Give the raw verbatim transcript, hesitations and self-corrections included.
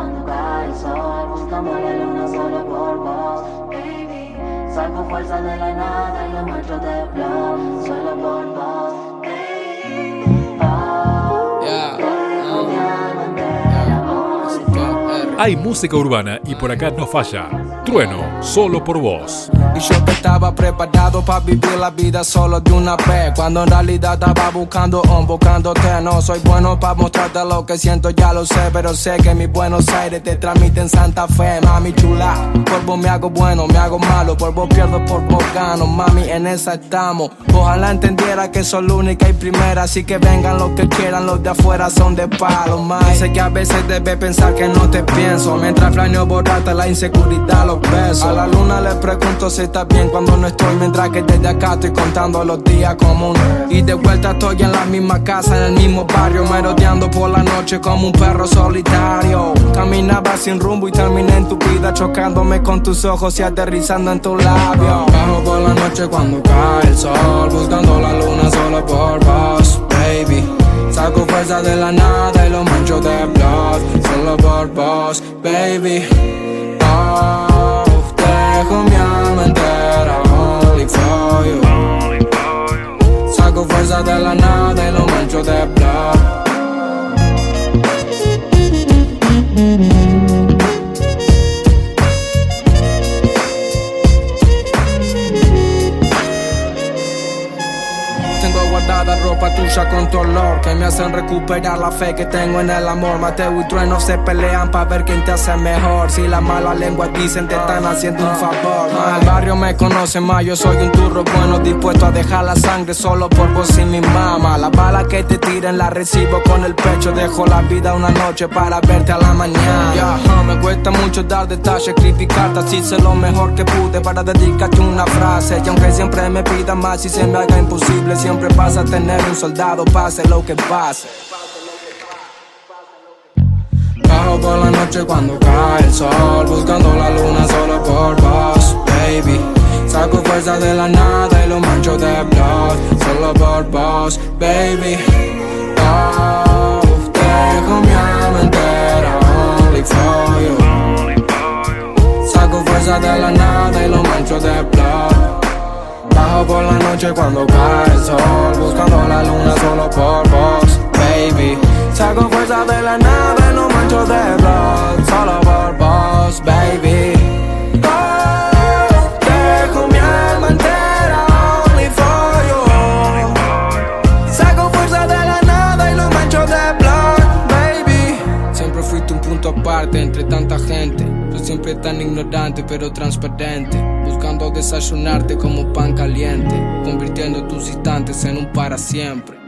cuando cae el sol, buscando la luna solo por vos, baby. Saco fuerza de la nada y lo muestro de flow, solo por vos, baby. Oh, Yeah. dejo mi alma entera, hoy. Hay música urbana y por acá no falla. Trueno, solo por vos. Y yo que estaba preparado para vivir la vida solo de una vez, cuando en realidad estaba buscando un, buscándote. No soy bueno para mostrarte lo que siento, ya lo sé, pero sé que mis Buenos Aires te transmiten Santa Fe. Mami chula, por vos me hago bueno, me hago malo, por vos pierdo, por vos gano. Mami, en esa estamos. Ojalá entendiera que soy la única y primera, así que vengan los que quieran, los de afuera son de palo, mami. Sé que a veces debes pensar que no te pienso, mientras planeo borrarte la inseguridad, los besos. A la luna le pregunto si está bien cuando no estoy, mientras que desde acá estoy contando los días como un. Y de vuelta estoy en la misma casa, en el mismo barrio, merodeando por la noche como un perro solitario. Caminaba sin rumbo y terminé en tu vida, chocándome con tus ojos y aterrizando en tu labio. Bajo por la noche cuando cae el sol, buscando la luna solo por vos, baby. Saco fuerza de la nada y lo mancho de blood, solo por vos, baby. Oh, dejo mi alma entera, only for you. Saco fuerza de la nada y lo mancho de blood. Tengo guardada ropa tuya con tu olor, que me hacen recuperar la fe que tengo en el amor. Mateo y Trueno se pelean pa' ver quién te hace mejor. Si las malas lenguas dicen te están haciendo un favor. El barrio me conoce más, yo soy un turro bueno, dispuesto a dejar la sangre solo por vos y mi mamá. La bala que te tiren la recibo con el pecho, dejo la vida una noche para verte a la mañana. Yeah, uh, me cuesta mucho dar detalles, criticarte, así hice lo mejor que pude para dedicarte una frase. Y aunque siempre me pidan más y se me haga imposible, siempre pasa a tener un soldado, pase lo que pase. Bajo por la noche cuando cae el sol, buscando la luna solo por vos, baby. Saco fuerza de la nada y lo mancho de blood, solo por vos, baby. Oh, dejo mi alma entera, only for you. Saco fuerza de la nada y lo mancho de blood. Bajo por la noche cuando cae el sol, buscando la luna solo por vos, baby. Saco fuerza de la nada y lo mancho de blood, solo por vos, baby. Oh, dejo mi alma entera, only for you. Saco fuerza de la nada y lo mancho de blood, baby. Siempre fuiste un punto aparte entre tanta gente. Tú siempre tan ignorante pero transparente, buscando desayunarte como pan caliente, convirtiendo tus instantes en un para siempre.